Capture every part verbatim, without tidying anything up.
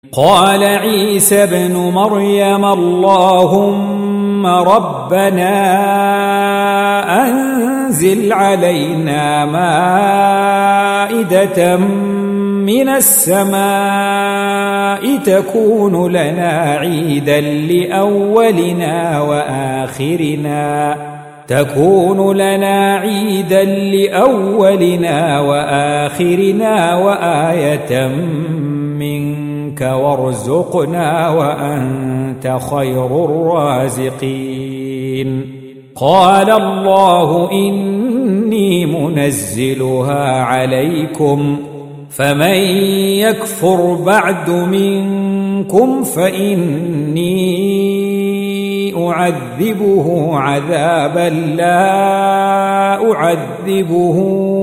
قال عيسى ابن مريم اللهم ربنا أنزل علينا مائدة من السماء تكون لنا عيدا لأولنا وآخرنا تكون لنا عيدا لأولنا وآخرنا وآية منك وارزقنا وأنت خير الرازقين. قال الله إني منزلها عليكم فمن يكفر بعد منكم فإني أعذبه عذابا لا أعذبه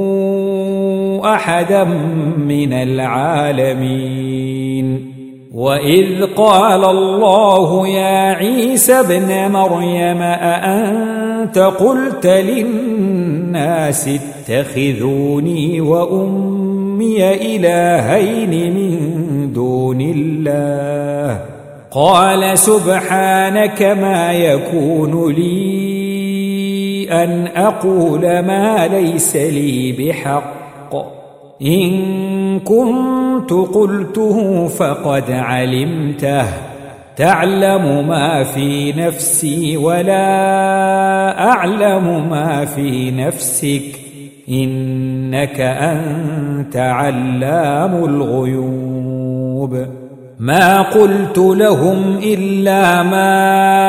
أحدا من العالمين. وإذ قال الله يا عيسى ابن مريم أأنت قلت للناس اتخذوني وأمي إلهين من دون الله قال سبحانك ما يكون لي أن أقول ما ليس لي بحق إن كنت قلته فقد علمته تعلم ما في نفسي ولا أعلم ما في نفسك إنك أنت علام الغيوب. ما قلت لهم إلا ما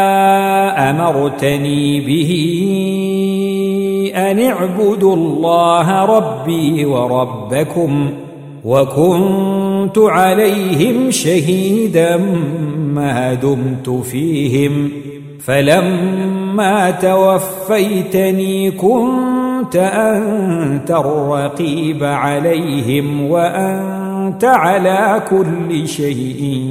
أمرتني به أن اعبدوا الله ربي وربكم وكنت عليهم شهيدا ما دمت فيهم فلما توفيتني كنت أنت الرقيب عليهم وأنت على كل شيء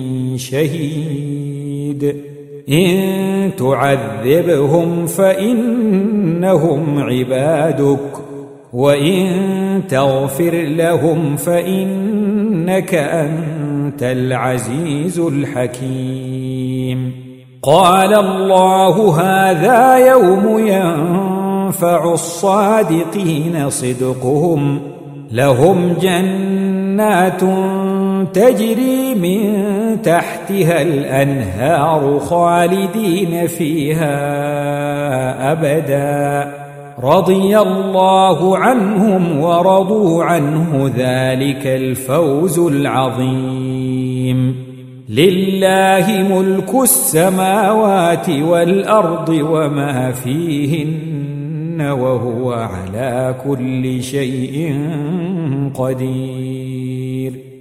شهيد. إن تعذبهم فإنهم عبادك وإن تغفر لهم فإنك أنت العزيز الحكيم. قال الله هذا يوم ينفع الصادقين صدقهم لهم جنات تجري من تحتها الأنهار خالدين فيها أبدا رضي الله عنهم ورضوا عنه ذلك الفوز العظيم. لله ملك السماوات والأرض وما فيهن وهو على كل شيء قدير.